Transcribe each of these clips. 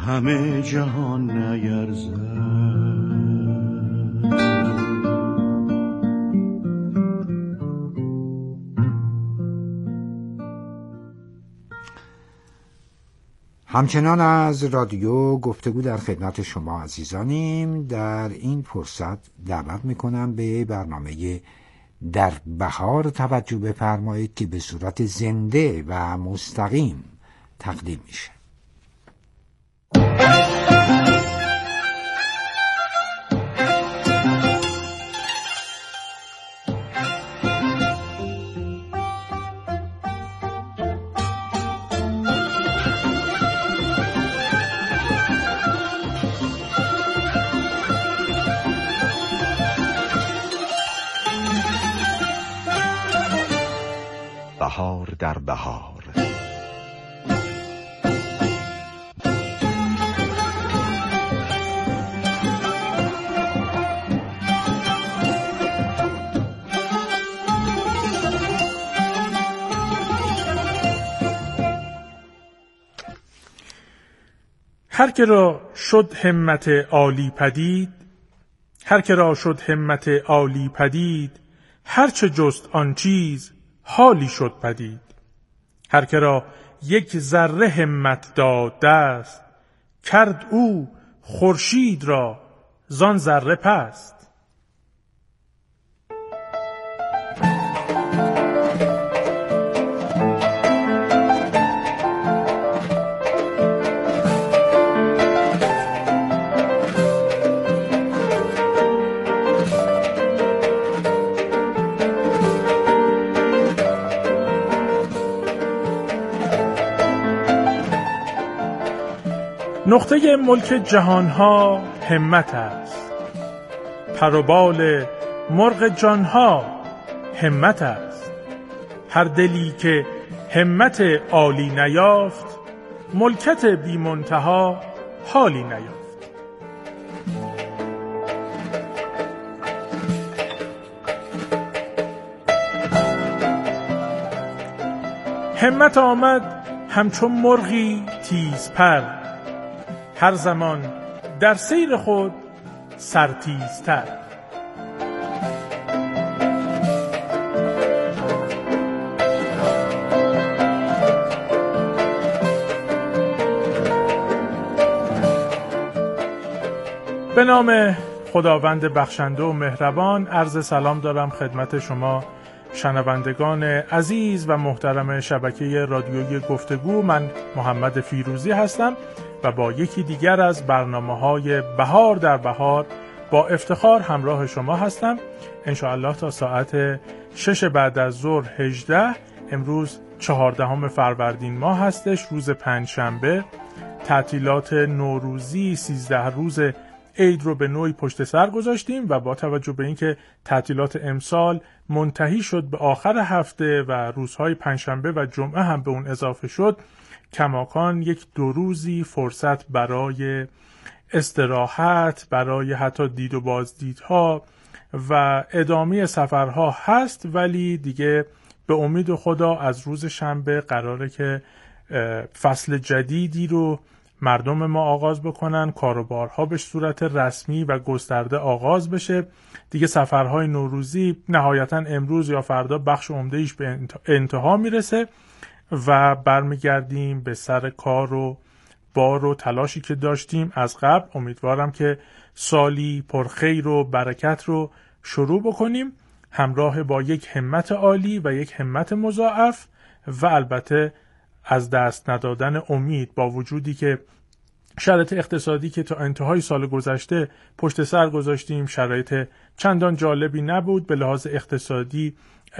همه جهان نیرزد. همچنان از رادیو گفتگو در خدمت شما عزیزانیم. در این فرصت دعوت میکنم به برنامه در بهار توجه بفرمایید که به صورت زنده و مستقیم تقدیم میشه. بهار در بهار. هر که را شد همت عالی پدید، هر که را شد همت عالی پدید، هر چه جست آن چیز حالی شد پدید. هر که را یک ذره همت داد دست، کرد او خورشید را زان ذره پست. نقطه ملک جهانها همت است، پر و بال مرغ جانها همت است. هر دلی که همت عالی نیافت، ملکت بی منتها حالی نیافت. همت آمد همچون مرغی تیز پر، هر زمان در سیر خود سرتیزتر. به نام خداوند بخشنده و مهربان، عرض سلام دارم خدمت شما شنوندگان عزیز و محترم شبکه رادیویی گفتگو. من محمد فیروزی هستم و با یکی دیگر از برنامه‌های بهار در بهار با افتخار همراه شما هستم. انشاءالله تا ساعت 6 بعد از ظهر 18. امروز 14 فروردین ماه هستش، روز پنجشنبه. تعطیلات نوروزی 13 روز عید رو به نوعی پشت سر گذاشتیم و با توجه به اینکه تعطیلات امسال منتهی شد به آخر هفته و روزهای پنجشنبه و جمعه هم به اون اضافه شد، کماکان یک 2 روزی فرصت برای استراحت، برای حتی دید و بازدیدها و ادامه سفرها هست. ولی دیگه به امید خدا از روز شنبه قراره که فصل جدیدی رو مردم ما آغاز بکنن، کاروبارها به صورت رسمی و گسترده آغاز بشه. دیگه سفرهای نوروزی نهایتاً امروز یا فردا بخش عمده‌ایش به انتها میرسه و برمیگردیم به سر کار و بار و تلاشی که داشتیم از قبل. امیدوارم که سالی پرخیر و برکت رو شروع بکنیم همراه با یک همت عالی و یک همت مضاعف و البته از دست ندادن امید، با وجودی که شرایط اقتصادی که تا انتهای سال گذشته پشت سر گذاشتیم شرایط چندان جالبی نبود. به لحاظ اقتصادی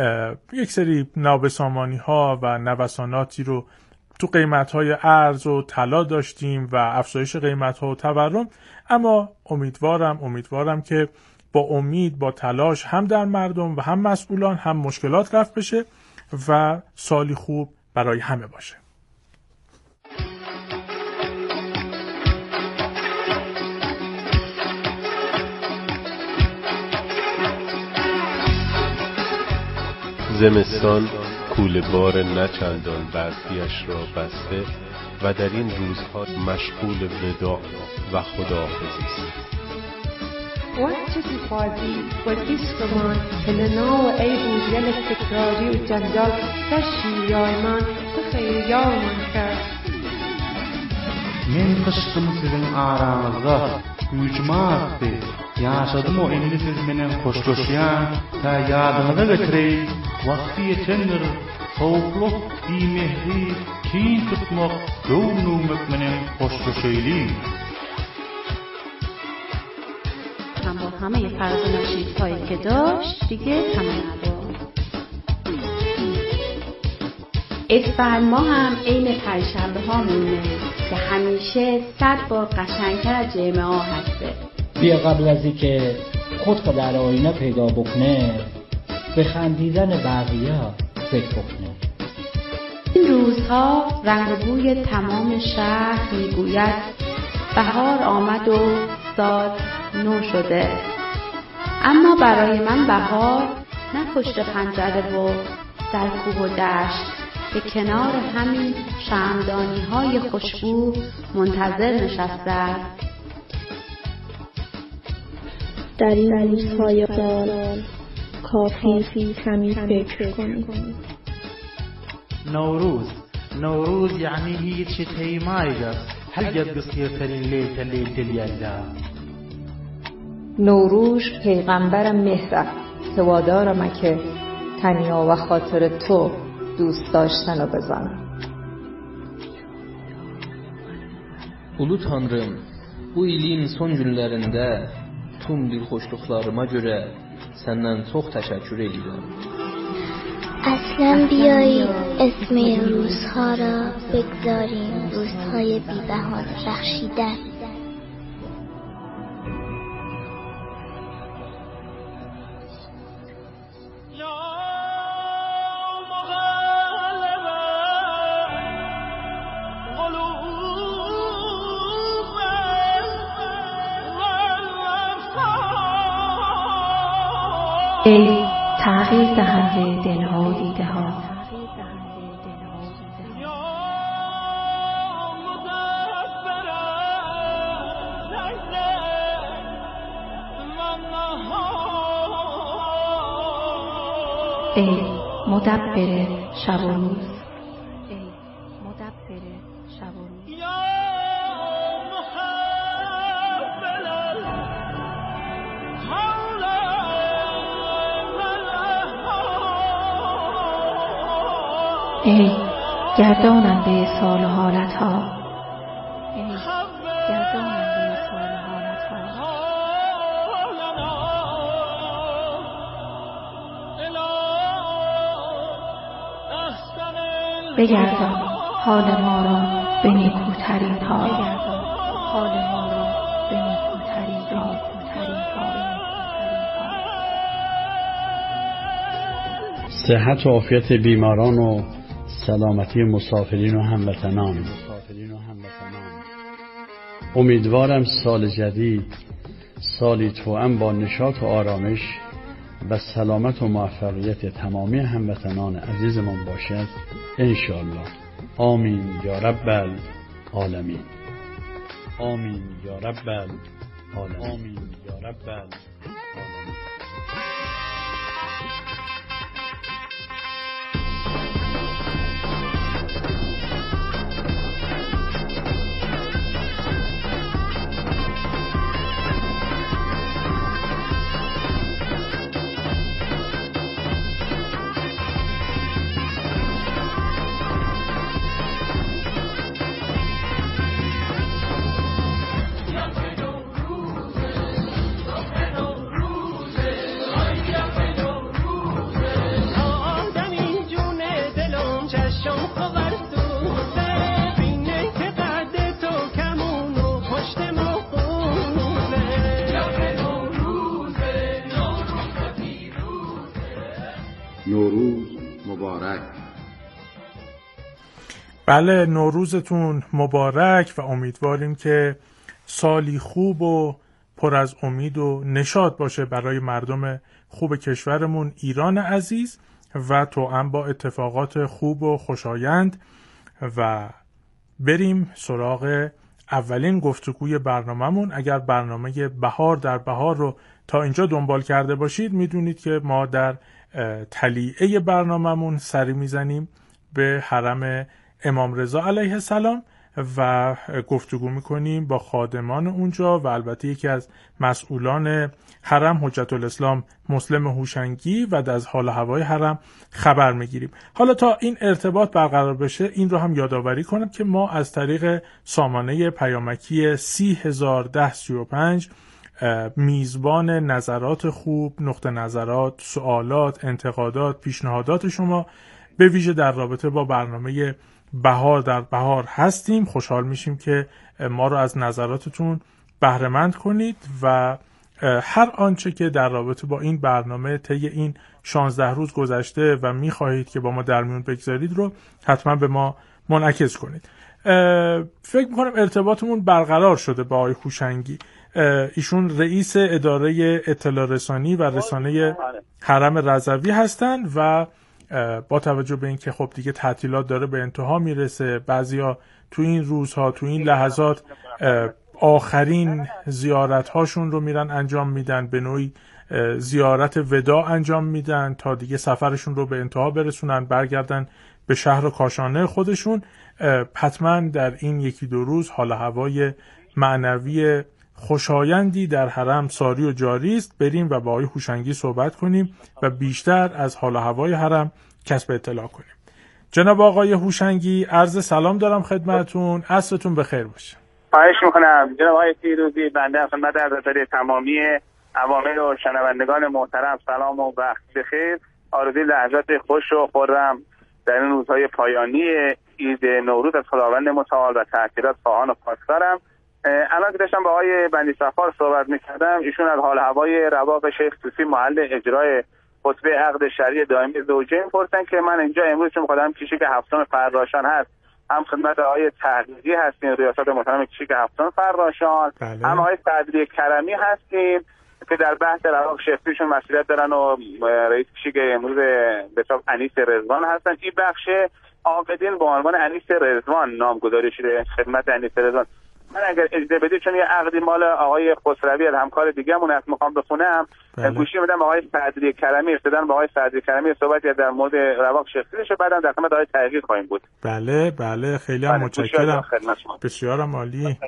یک سری نابسامانی ها و نوساناتی رو تو قیمت های ارز و طلا داشتیم و افزایش قیمت ها و تورم، اما امیدوارم که با امید، با تلاش هم در مردم و هم مسئولان هم مشکلات رفع بشه و سالی خوب برای همه باشه. زمستان کوله بار نچندان برفیش را بسته و در این روزها مشغول وداع و خداحافظی است. وقت دیپازی و دیستمان هلنا و ای بودیل تکراری و جنجال در شیریایمان و خیریایمان کرد. Men kıştım sizin aranızda, gücüme attı. Yaşadım o indi siz menen hoşlaşyan, ta yadınıza getireyim. Vakti yetendir, soğukluk, bimehri, kin tutmak, gönlümük menen hoşlaşaylıyım. هم با همه فرض و نشیدهایی که داشت دیگه تمام نبود. اسفند ما هم عین پنجشنبه ها مونه که همیشه 100 بار قشنگتر از جمعه ها هسته. بیا قبل از اینکه خود در آینه پیدا بکنه به خندیدن بقیه فکر بکنه. این روزها رنگ و بوی تمام شهر میگوید بهار آمد و سال نو شده. اما برای من بهار نه پشت پنجره و در کوه و دشت به کنار همین شمعدانی های خوشبو منتظر نشسته است. در این روزهای باران کافی کمی فکر کنید. نوروز یعنی هیچ تیمایه هل جد قصیرترین لیل دلیلا. نوروز پیغمبر مهر که وادارم که تنیا ve خاطر تو دوست داشتن رو بزنم. Ulu Tanrım, bu ilin son günlərində tüm dilxoşluqlarıma görə səndən çox təşəkkür edirəm. اصلا بیایید اسم روزها را بگذاریم روزهای بی‌بهانه بخشیدن. ای تغییر دهنده دلها و دیده ها، ای مدبر شب و روز، ای گرداننده سال و حالت ها، بگردان حال ما را به نیکوترین حال، صحت و عافیت بیماران و سلامتی مسافرین و هموطنان. امیدوارم سال جدید سالی توأم با نشاط و آرامش و سلامت و موفقیت تمامی هموطنان عزیزمان باشد انشاءالله. آمین یا رب العالمین. آمین یا رب العالمین. آمین یا رب العالمین. نوروز مبارک. بله، نوروزتون مبارک و امیدواریم که سالی خوب و پر از امید و نشاط باشه برای مردم خوب کشورمون ایران عزیز و توأم با اتفاقات خوب و خوشایند و بریم سراغ اولین گفتگوی برنامه‌مون. اگر برنامه بهار در بهار رو تا اینجا دنبال کرده باشید میدونید که ما در تلیعه برنامه‌مون سری میزنیم به حرم امام رضا علیه السلام و گفتگو میکنیم با خادمان اونجا و البته یکی از مسئولان حرم حجت الاسلام مسلم هوشنگی و از حال هوای حرم خبر میگیریم. حالا تا این ارتباط برقرار بشه این رو هم یادآوری کنم که ما از طریق سامانه پیامکی 301035 میزبان نظرات خوب، نقطه نظرات، سوالات، انتقادات، پیشنهادات شما به ویژه در رابطه با برنامه بهار در بهار هستیم. خوشحال میشیم که ما رو از نظراتتون بهره مند کنید و هر آنچه که در رابطه با این برنامه طی این 16 روز گذشته و میخواهید که با ما در میون بگذارید رو حتما به ما منعکس کنید. فکر میکنم ارتباطمون برقرار شده با آقای هوشنگی. ایشون رئیس اداره اطلاع رسانی و رسانه حرم رضوی هستن و با توجه به اینکه خب دیگه تعطیلات داره به انتها میرسه، بعضیا تو این روزها تو این لحظات آخرین زیارت هاشون رو میرن انجام میدن، به نوعی زیارت وداع انجام میدن تا دیگه سفرشون رو به انتها برسونن، برگردن به شهر و کاشانه خودشون. حتما در این یکی دو روز حال هوای معنوی خوشایندی در حرم ساری و جاری است. بریم و با آقای هوشنگی صحبت کنیم و بیشتر از حال هوای حرم کسب اطلاع کنیم. جناب آقای هوشنگی، عرض سلام دارم خدمتتون. عصرتون بخیر باشه. خواهش میکنم جناب آقای فیروزی. بنده خدمت عزیزتون تمامی عوامل و شنوندگان محترم سلام و وقت بخیر. آرزوی لحظات خوش و خرم در این روزهای پایانی عید نوروز از خداوند متعال و تعطیلات خواهان و خواستارم. الان که داشتم با آقای بندی صفار صحبت میکردم، ایشون از حال هوای رواق شیخ طوسی محل اجرای خطبه عقد شرعی دائمی زوجین پرسن که من اینجا امروز چون خودم کشیک هفتم فراشان هست، هم خدمت آقای تحقیقی هستیم ریاست محترم کشیک هفتم فراشان، هم آقای صدری کرمی هستیم که در بحث رواق شیخ طوسیشون مسئولیت دارن و رئیس کشیک امروز به حساب انیس رضوان هستن. این بخش عاقدین با عنوان انیس رضوان نامگذاری شده خدمت انیس رضوان. من اگر اجازه بدید چون یه عقدی مال آقای خسروی از همکار دیگه‌مون هست میخوام بخونم، گوشی میدم آقای صدری کرمی، ارتدان با آقای صدری کرمی صحبتی در مورد رواق شخصی بشه، بعدم در خدمت آقای تحقیق خواهیم بود. بله خیلی هم متشکرم. بسیار عالی.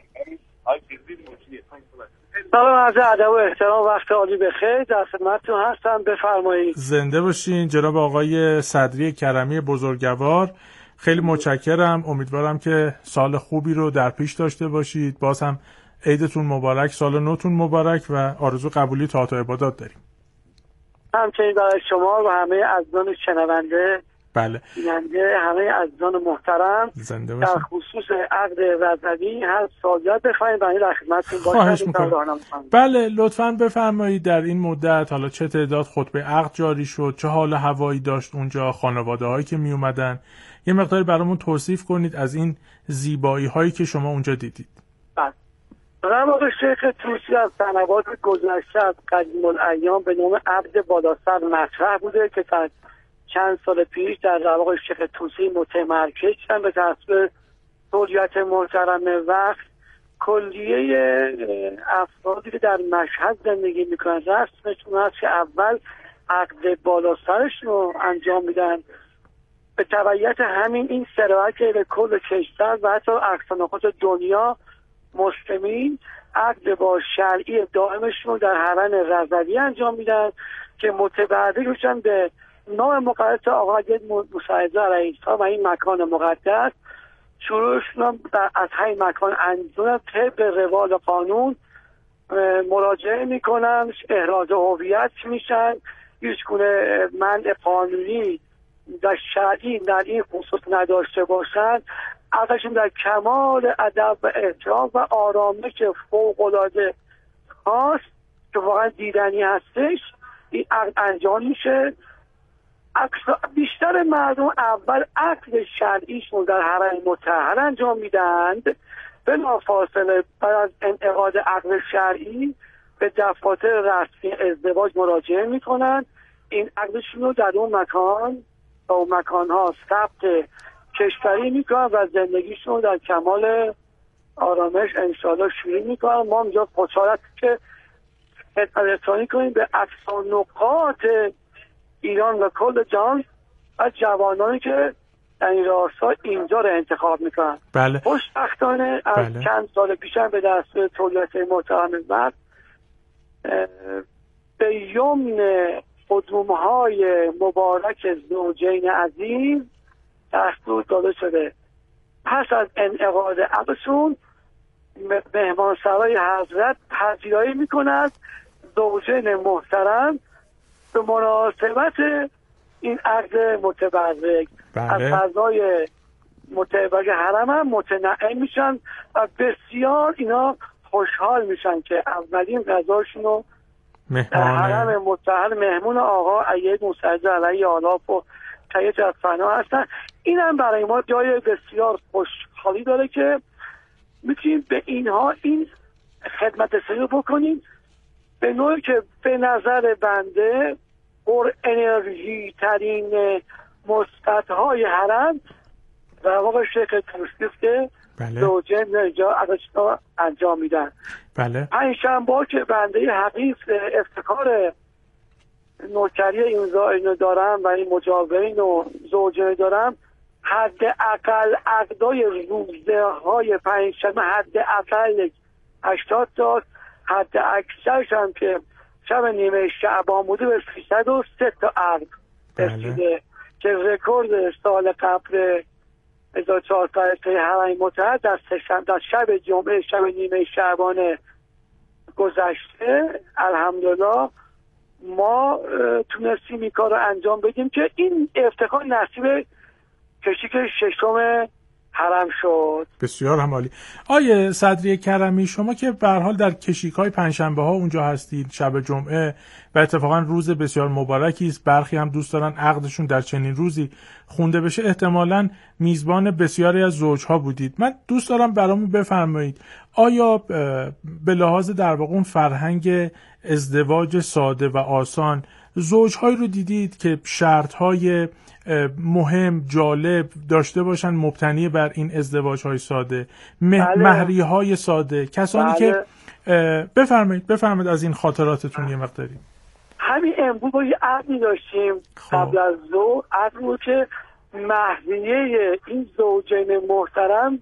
سلام عرض ادب و احترام، وقت عالی بخیر، در خدمتتون هستم، بفرمایید. زنده باشین جناب آقای صدری کرمی بزرگوار. خیلی متشکرم. امیدوارم که سال خوبی رو در پیش داشته باشید. باز هم عیدتون مبارک، سال نوتون مبارک و آرزو قبولی طاعت و عبادات داریم. همچنین برای شما و همه عزیزان شنونده، بله، بیننده، همه عزیزان محترم در خصوص عقد رضوی هر سالیت بخواهیم برای در خدمتتون باشیم. بله لطفاً بفرمایید در این مدت حالا چه تعداد خطبه عقد جاری شد، چه حال هوایی داشت اونجا، خانواده‌هایی که می اومدن، یه مقداری برامون توصیف کنید از این زیبایی هایی که شما اونجا دیدید. رواق شیخ طوسی از سنوات گذشته از قدیم الایام به نام عبد بالاسر مطرح بوده که تا چند سال پیش در رواق شیخ طوسی متمرکز شدن به تصویر سوریت محترم وقت. کلیه افرادی که در مشهد زندگی میکنن رسمشون هست که اول عقد بالاسرش رو انجام میدن، به تبعیت همین این سرایت به کل کشور و حتی اقصانقاط دنیا مسلمین عقد با شرعی دائمشون در حرم رضوی انجام میدن که متبرکشن به نام مقدس آقای موسی علیه السلام و این مکان مقدس. شروعشون از همین مکان انجام طبق روال قانون مراجعه میکنن، احراز هویت میشن، هیچ گونه منع قانونی در شرعی در این خصوص نداشته باشند. ازشون در کمال ادب و احترام و آرامش فوق‌العاده خاص که واقعا دیدنی هستش این عقد انجام میشه. بیشتر مردم اول عقد شرعیشون در حرم مطهر انجام میدند، بلافاصله بعد از انعقاد عقد شرعی به دفاتر رسمی ازدواج مراجعه میکنند این عقدشون رو در اون مکان‌ها ثبت کشوری میکنن و زندگیشون رو در کمال آرامش انشاءالله شروع میکنن. ما اینجا خوشحالت که رسانی کنیم به اقصا نقاط ایران و کل جهان و جوانانی که در این راستا اینجا رو انتخاب میکنن. بله. خوشبختانه از چند سال پیشم به دستور تولیت محترم مرد به یمن قدوم‌های مبارک زوجین عزیز دستور داده شده پس از انعقاد عقدشون مهمانسرای حضرت پذیرایی میکند زوجین محترم به مناسبت این عقد متبرک از فضای متبرک حرم هم متنعم میشن و بسیار اینا خوشحال میشن که اولین غذاشون رو در حرم مطهر مهمون آقا ایید موسعد علیه آلاف و تایید از فنا هستن. این هم برای ما جای بسیار خوشحالی داره که میتونیم به اینها این خدمت سریع بکنیم به نوعی که به نظر بنده پر انرژی ترین مستدهای حرم در واقع شیخ توریستی که زوجین اینجا انجام میدن. بله. پنجشنبه که بنده حقیق افتخار نوکری اینو دارم و این مجاورین و زوجین دارم، حد اقل عقدای روزه های پنجشنبه حد اقل 80 تا، حد اکثرش هم که شب نیمه شعبان بوده به 303 تا عقد رسیده که رکورد سال قبل 1400 حرم مطهر در شب جمعه شب نیمه شعبان گذشته الحمدلله ما تونستیم این کار رو انجام بدیم که این افتخار نصیب کشیک ششم حرم شد. بسیار هم عالی. آیه صدری کرمی، شما که به هر حال در کشیک‌های پنجشنبه ها اونجا هستید شب جمعه و اتفاقا روز بسیار مبارکی است، برخی هم دوست دارن عقدشون در چنین روزی خونده بشه، احتمالاً میزبان بسیاری از زوجها بودید. من دوست دارم برامون بفرمایید آیا به لحاظ در واقع اون فرهنگ ازدواج ساده و آسان زوجهایی رو دیدید که شرط‌های مهم جالب داشته باشن مبتنی بر این ازدواج‌های ساده، مهریه‌های ساده، کسانی که بفرمایید از این خاطراتتون یه مقداری. همین امروز با یه عقدی داشتیم قبل از ظهر، عقد بود که مهریه این زوجین محترم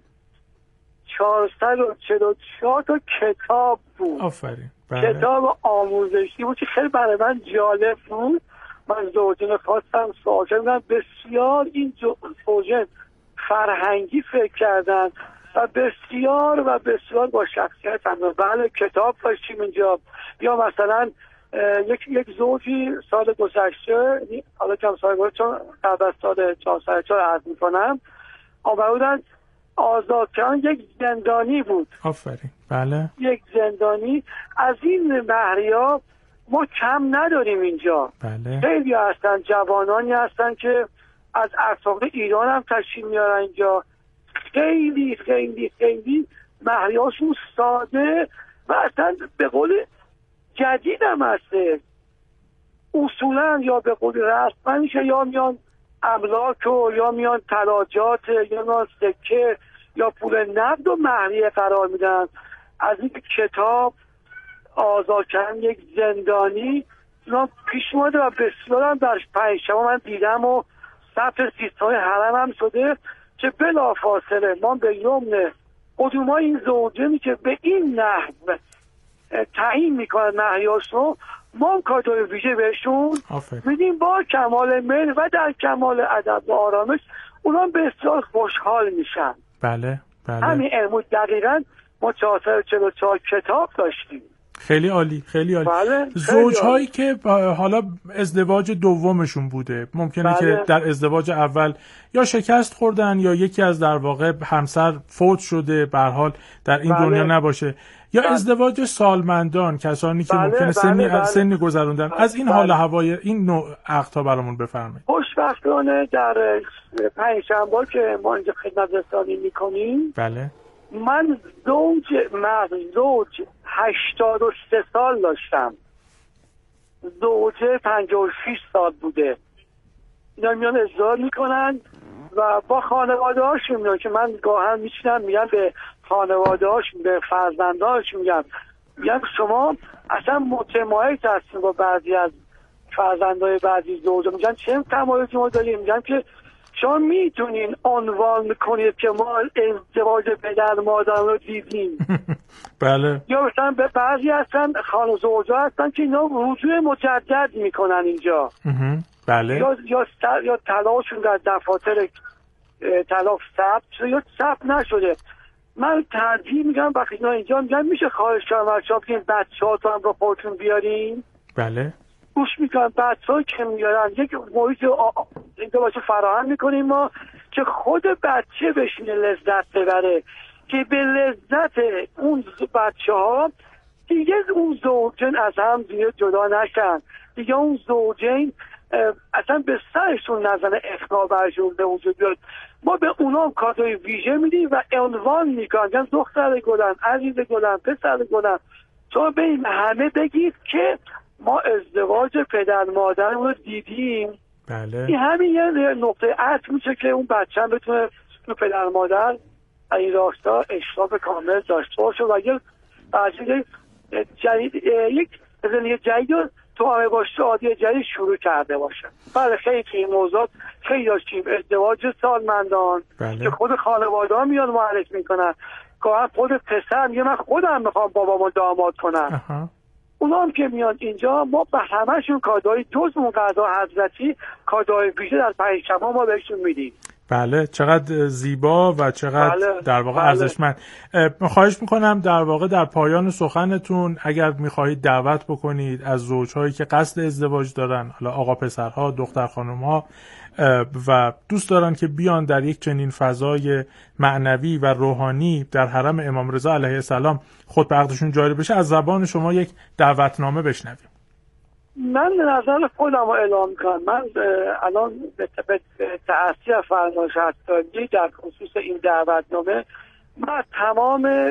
444 تا کتاب بود. آفرین. کتاب آموزشی بود که خیلی برای من جالب بود. من زوجین خواستم سوال کردم، بسیار این زوجین فرهنگی فکر کردن و بسیار با شخصیت هم. بله کتاب داشتیم اینجا، یا مثلا یک زوجی سال گذشته، حالا کم سال گذشته چون قبل از سال 404 عرض میکنم آمده بودن آزاد کردن، یک زندانی بود. آفرین. بله. یک زندانی. از این مهریا ما کم نداریم اینجا. بله. خیلی هستن، جوانانی هستن که از اطراف ایران هم تشریف میارن اینجا. خیلی خیلی خیلی مهریاشون ساده و اصلا به قول جدید هم هسته. اصولا یا به قول رسما میشه یا میان املاک و یا میان تلاجات یا میان سکه یا پول نقد و مهریه قرار میدن. از این کتاب آزاد کردن یک زندانی اینا پیش اومده و بسیار هم در پنجشنبه من دیدم و ثبت سیستان حرم هم شده که بلافاصله ما به یمن قدومای این زوجینی که به این نحو تعیین میکنن مهریاشون، ما کادوی ویژه بهشون میدیم با کمال میل و در کمال ادب و آرامش اونا بسیار خوشحال میشن. بله. همین امروز دقیقاً ما 444 کتاب داشتیم. خیلی عالی. بله. زوجهایی که حالا ازدواج دومشون بوده، ممکنه که در ازدواج اول یا شکست خوردن یا یکی از در واقع همسر فوت شده، به هر حال در این دنیا نباشه، یا ازدواج سالمندان، کسانی که ممکنه سنی گذروندن. از این حال هوای این نوع عقدها برامون بفرمایید. خوشبختانه در پنجشنبه که ما اینجا خدمت رسانی میکنیم، بله، من زوج 83 سال داشتم. زوجه 56 سال بوده. اینا میان ازدواج میکنن و با خانواده هاشون میان که من گاهن میشنم میگم به خانواده هاشون، به فرزندانشون میگم شما اصلا متمایز هستین با بعضی از فرزندای بعضی زوجا. میگن چه تمایزی ما داریم؟ میگن که شما میتونین عنوان کنید که ما ازدواج پدر مادر رو دیدیم. بله. یا مثلا به بعضی هستن خانه زوجا هستن که اینا رجوع مجدد میکنن اینجا. بله. یا طلاقشون در دفاتر طلاق ثبت شده یا ثبت نشده. من ترجیح میگم وقتی اینا اینجا میگن میشه خواهش کردم شما بگین بچه‌هاتون هم رو خودتون بیارین. بله. گوش میکنم بچه‌ها که میارن یک محیط اینجا باشه فراهم میکنیم ما که خود بچه بشینه لذت ببره، که به لذت اون بچه‌ها دیگه اون زوجین از هم دیگه جدا نشن، دیگه اون زوجین اصلا به سرشون نزنه اخنا برشون به وجود بیاد. ما به اونا کادوی ویژه میدیم و عنوان میکنن یعنی دختر گلن، عزیز گلن، پسر گلن. تو به این همه بگید که ما ازدواج پدر مادر رو دیدیم. بله. این همین یه نقطه عطف میشه که اون بچه هم بتونه تو پدر مادر این راستا اشراف کامل داشته باشه و یک زندگی جدید رو تو همه باشه عادی جدید شروع کرده باشه. بله خیلی که این موضوع خیلی داشتیم ازدواج سالمندان. بله. که خود خانواده ها میاد معرفی میکنن، گاهی خود پسر میگه من خودم میخوام بابامو داماد کنم. اونا هم که میاد اینجا ما به همهشون کادوی جز اون قضا حضرتی کادوی ویژه در پنجشنبه ما بهشون میدیم. بله چقدر زیبا و چقدر بله. در واقع ارزشمند. خواهش میکنم در واقع در پایان سخنتون اگر میخواهید دعوت بکنید از زوجهایی که قصد ازدواج دارن، حالا آقا پسرها، دختر خانمها و دوست دارن که بیان در یک چنین فضای معنوی و روحانی در حرم امام رضا علیه السلام خود به عقدشون جاری بشه، از زبان شما یک دعوتنامه بشنویم. من نظر خودم رو اعلام کنم. من الان به تأثیر فرمایش حضرتی در خصوص این دعوتنامه من تمام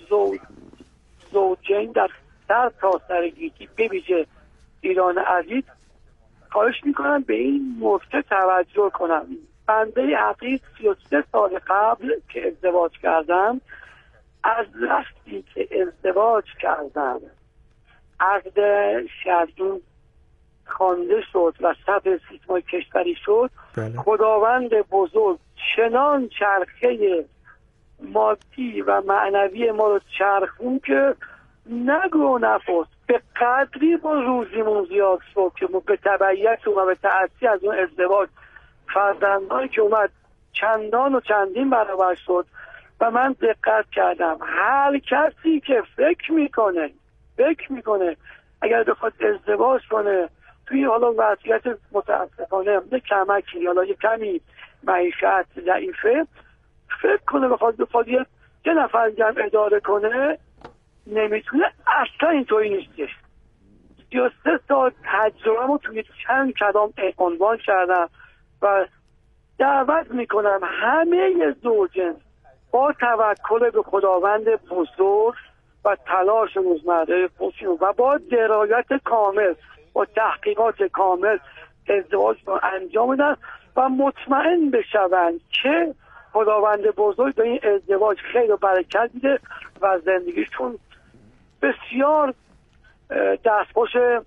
زوجین در سر تا سرگیتی به ویژه ایران عزیز خواهش میکنم به این نکته توجه کنم. بنده عقید 33 سال قبل که ازدواج کردم، از وقتی که ازدواج کردم عقد شرعی خوانده شد و ثبت سیستم کشوری شد. بله. خداوند بزرگ چنان چرخه مادی و معنوی ما رو چرخون که نگو نفس به قدری با روزیمون زیاد شد که به تبعیت و به تأثیر از اون ازدواج فرزندانی که اومد چندان و چندین برابر شد. و من دقت کردم هر کسی که فکر میکنه اگر بخواد ازدواج کنه توی حالا وضعیت متاسفانه کمکی حالا یه کمی معیشت ضعیفه، فکر کنه بخواد یه نفر جمع اداره کنه نمیتونه. اصلا اینطوری نیستش. 33 سال تجربه‌مو توی چند کلام عنوان کردم و دعوت میکنم همه زوجین با توکل به خداوند بزرگ و تلاش روزمره خودشون و با درایت کامل و تحقیقات کامل ازدواج رو انجام بدن و مطمئن بشوند که خداوند بزرگ به این ازدواج خیر و برکت میده و زندگیشون بسیار دستخوش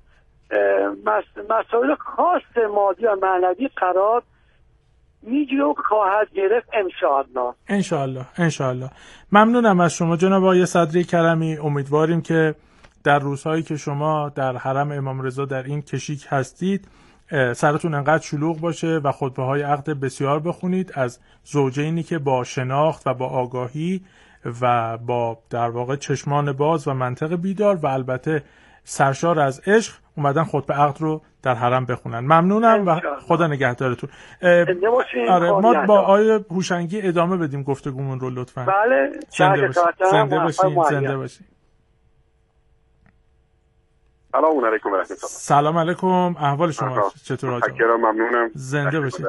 مسائل خاص مادی و معنوی قرار میگیره و خواهد گرفت انشاءالله. ممنونم از شما جناب آقای صدری کرمی. امیدواریم که در روزهایی که شما در حرم امام رضا در این کشیک هستید سرتون انقدر شلوغ باشه و خطبه‌های عقد بسیار بخونید از زوجینی که با شناخت و با آگاهی و با در واقع چشمان باز و منطق بیدار و البته سرشار از عشق اومدن خطبه عقد رو در حرم بخونن. ممنونم و خدا نگهدارتون. آره ما با آقای هوشنگی ادامه بدیم گفتگومون رو لطفاً. بله زنده باشین. سلام علیکم و رحمت الله. سلام علیکم، احوال شما چطور آقا؟ ممنونم. زنده باشید.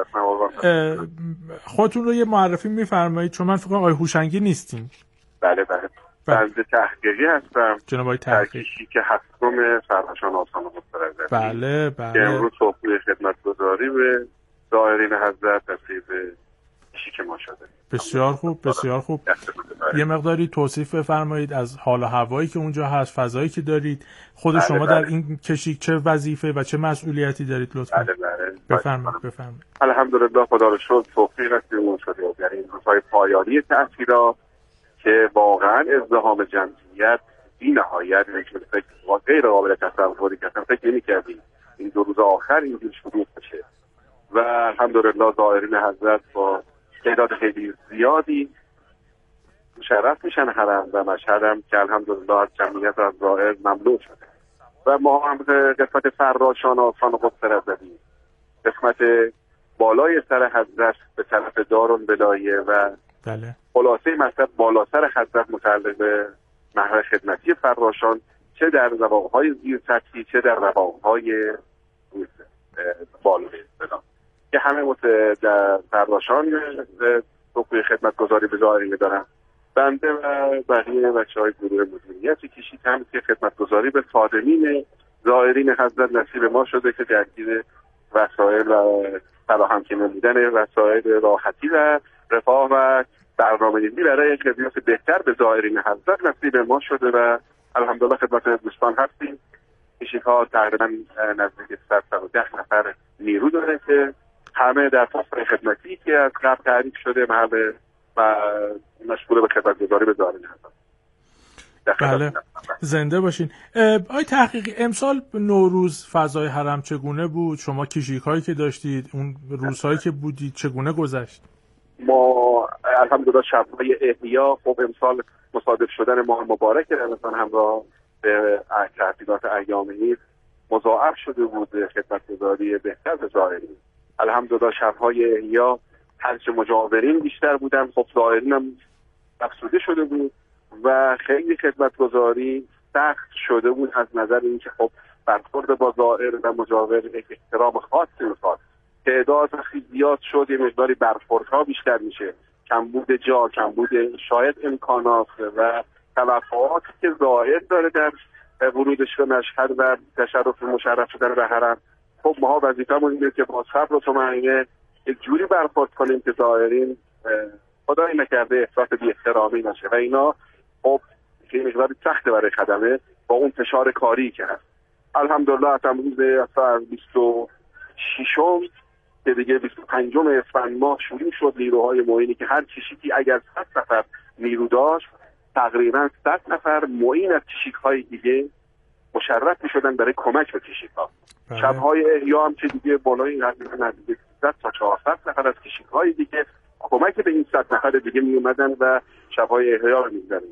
خودتون رو یه معرفی میفرمایید چون من فکر کنم آقای هوشنگی نیستین. بله. بنده تحقیقی هستم. جناب آقای تحقیقی که هفتم فرهاشان آسان مسترزدی. بله که امروز صبحگوی خدمتگزاری به زائرین حضرت نصیب کشیک ما شده. بسیار خوب، بسیار خوب. یه مقداری توصیف بفرمایید از حال و هوایی که اونجا هست، فضایی که دارید، خود شما در این کشیک چه وظیفه و چه مسئولیتی دارید لطفا؟ بفرمایید. الحمدلله، خدا رو شکر توفیق نصیبمون شده در این روزهای پایانی تعطیلات که واقعا ازدحام جمعیت بی نهایت غیر قابل تصوری که فکر نمی‌کردیم این 2 روز آخر اینجور شروع بشه و الحمدلله زائرین حضرت با تعداد خیلی زیادی مشرف میشن حرم و مشهد هم که الحمدلله از جمعیت از زائر مملو شده و ما هم قسمت فراشان آسان قدس زدیم، قسمت بالای سر حضرت به طرف دارالولایه و بله خلاصه مطلب بالا سر حضرت متعلق به محور خدمتی فراشان، چه در رواقهای زیر سطحی چه در رواقهای بالای سطحی که همه در فراشان توقیه خدمتگزاری به زائرین دارن. بنده و بقیه بچه‌های گروه مدیریت کشیک هم که خدمتگزاری به خادمین زائرین حضرت نصیب ما شده که درگیر وسایل و فراهم که نمودن وسایل راحتی و رفاه و برنامه‌ریزی برای خدمات بهتر به زائرین حضرت نصیب ما شده و الحمدلله خدمت دوستان هستیم. کشیک‌ها تقریبا نزدیک 110 نفر نیرو داره که همه در فصل خدمتی که از قبل تعریف شده محل و مشغول به خدمتگزاری به زائرین حضرت. بله، زنده باشین. آقای تحقیقی، امسال نوروز فضای حرم چگونه بود؟ شما کشیک‌هایی که داشتید، اون روزهایی که بودید چگونه گذشت؟ ما الحمدلله شب‌های احیا خب امسال مصادف شدن ماه مبارک رمضان همراه به تعطیلات ایام عید مضاعف شده بود خدمتگزاری بهتر به زائرین. الحمدلله شب‌های احیا هرچه مجاورین بیشتر بودن خب زائرین هم افزوده شده بود و خیلی خدمتگزاری سخت شده بود از نظر اینکه خب برخورد با زائر و مجاور احترام خاصی می‌خواد. تعداد خیلی زیاد شد، یه مقداری برخوردها بیشتر میشه، کمبود جا، کمبود شاید امکانات و توقعاتی که زائر داره در ورودش به مشهد و تشرف مشرف شدن به حرم. خب ما وظیفه‌مون اینه که با صبر و طمأنینه یک جوری برخورد کنیم که زائرین خدایی نکرده احساس بی احترامی نشه و اینا خب که مقداری سخته برای خدمه با اون فشار کاری که هست. الحمدلله از امروز اصلا 26 که دیگه 25 اسفند ماه شروع شد نیروهای معینی که هر کشیکی اگر 100 نفر نیرو داشت تقریبا 100 نفر معین از کشیک‌های دیگه مشرف می‌شدن برای کمک به کشیک‌ها. شب‌های احیا هم که دیگه بالای نزدیک 300 تا 400 نفر از کشیک‌های دیگه کمک به این 100 نفر دیگه میومدن و شب‌های احیا رو می‌زدن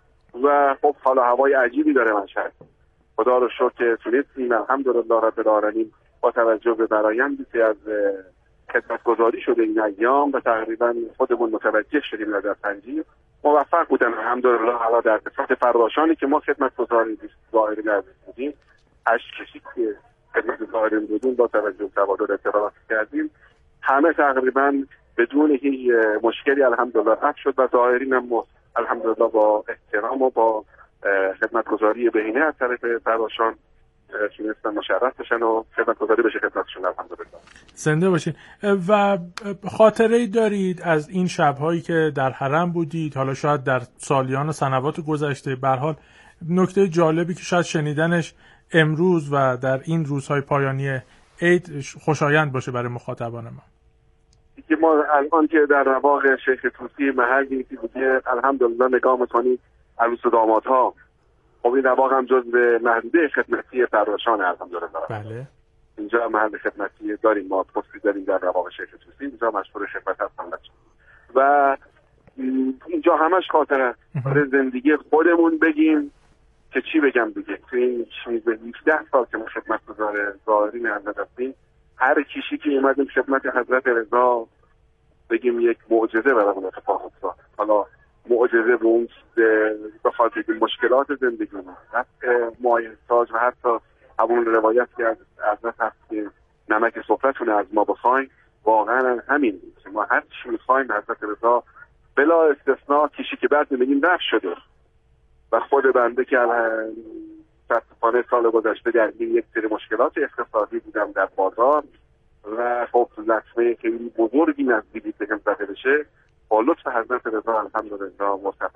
و خب حالا هوای عجیبی داره مشهد. خدا رو شکر که تونستیم الحمدلله رب العالمین با توجه به برآیندی که از خدمتگزاری شده این ایام و تقریبا خودمون متوجه شدیم نظرسنجی موفق بودن الحمدلله. حالا در قسمت فراشانی که ما خدمتگزاری زائرین عزیز بودیم 8 کشیک که خدمت زائرین بودیم با توجه به تبادل اطلاعات کردیم همه تقریبا بدون هیچ مشکلی الحمدلله رفع شد و زائرین هم الحمدلله با احترام و با خدمتگزاری بهینه از طرف فراشان تونستن مشرف بشن و خدمتگزاری بشه خدمتشون الحمدلله. زنده باشین. و خاطره‌ای دارید از این شب‌هایی که در حرم بودید، حالا شاید در سالیان و سنوات گذشته، به هر حال نکته جالبی که شاید شنیدنش امروز و در این روزهای پایانی عید خوشایند باشه برای مخاطبان ما؟ که ما الان که در رواق شیخ طوسی محلی که دیگه الحمدلله نگاه می‌کنید عروس و دامادها، خب این رواق هم جزو محدوده خدمتی فراشان الحمدلله. بله. اینجا محل خدمتی داریم، ما پستی داریم در رواق شیخ طوسی، اینجا مشغول خدمت هستن و اینجا همش خاطره برای زندگی خودمون بگیم که چی بگم دیگه. تو این 17 سال که ما خدمتگزار زائرین حضرت هستیم هر کشی که اومدیم خدمت حضرت رضا بگیم یک معجزه برامون اتفاق افتاد. حالا معجزه به اون بخاطر بگیم مشکلات زندگیمون، رفع مایحتاج و حتی همون روایت که از حضرت هست که نمک سفرتون از ما بخواین، واقعا همین که ما هر چی میخوایم حضرت رضا بلا استثناء کشی که بعد میبینیم رفع شده و خود بنده که متاسفانه سال گذشته در یک سری مشکلات اقتصادی بودم در بازار و خب لطمه خیلی بزرگی نزدیکی بهم زده بشه، با لطف حضرت رضا الحمدلله موفق